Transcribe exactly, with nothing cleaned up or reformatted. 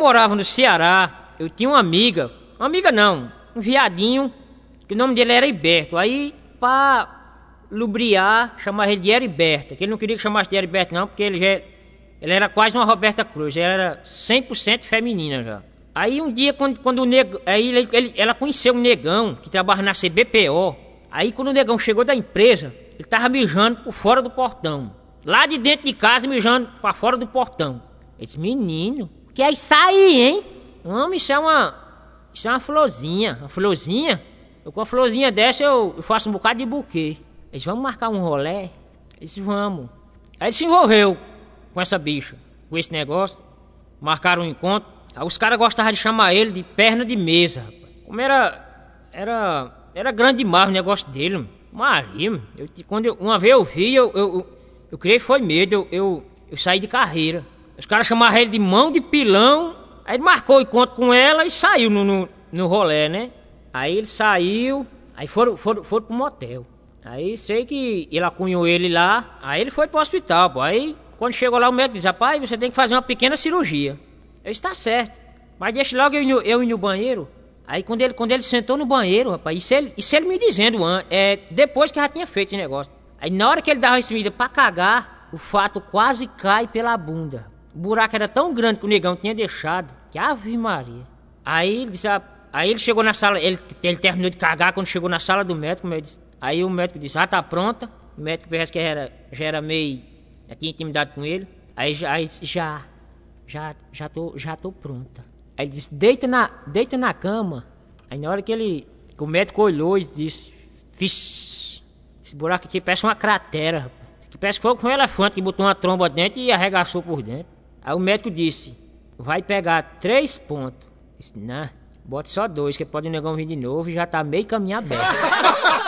morava no Ceará, eu tinha uma amiga, uma amiga não, um viadinho, que o nome dele era Heriberto. Aí, pra lubriar, chamava ele de Heriberto, que ele não queria que chamasse de Heriberto não, porque ele já ele era quase uma Roberta Cruz, ele era cem por cento feminina já. Aí um dia, quando, quando o negão, aí ele, ele, ela conheceu um negão que trabalha na C B P O. Aí quando o negão chegou da empresa, ele tava mijando por fora do portão. Lá de dentro de casa, mijando pra fora do portão. Ele disse, menino, que é isso aí, hein? Homem, isso é uma, isso é uma florzinha, uma florzinha. Eu com uma florzinha dessa, eu, eu faço um bocado de buquê. Eles vamos marcar um rolé? Eles vamos. Aí ele se envolveu com essa bicha, com esse negócio. Marcaram um encontro. Aí os caras gostavam de chamar ele de perna de mesa, rapaz. Como era, era, era grande demais o negócio dele, mano. Maria, mano. Eu, quando eu, uma vez eu vi, eu, eu, eu, eu criei foi medo, eu, eu, eu saí de carreira. Os caras chamavam ele de mão de pilão. Aí ele marcou o encontro com ela e saiu no, no, no rolé, né? Aí ele saiu, aí foram, foram, foram pro motel. Aí sei que ela cunhou ele lá, aí ele foi pro hospital, pô. Aí quando chegou lá o médico disse, rapaz, você tem que fazer uma pequena cirurgia. Eu disse, tá certo, mas deixa logo eu ir no, eu ir no banheiro. Aí quando ele, quando ele sentou no banheiro, rapaz, isso ele, isso ele me dizendo, é, depois que já tinha feito esse negócio. Aí na hora que ele dava esse medida pra cagar, o fato quase cai pela bunda. O buraco era tão grande que o negão tinha deixado, que ave Maria. Aí ele disse, aí ele chegou na sala, ele, ele terminou de cagar, quando chegou na sala do médico, o disse, aí o médico disse, ah, tá pronta. O médico parece que era, já era meio, já tinha intimidade com ele. Aí já, aí, já, já, já tô, já tô pronta. Aí ele disse, deita na, deita na cama. Aí na hora que ele, que o médico olhou e disse, fish, esse buraco aqui parece uma cratera, rapaz. Isso aqui parece que foi um elefante que botou uma tromba dentro e arregaçou por dentro. Aí o médico disse, vai pegar três pontos. Eu disse, não, bote só dois, que pode o negão vir de novo e já tá meio caminho aberto.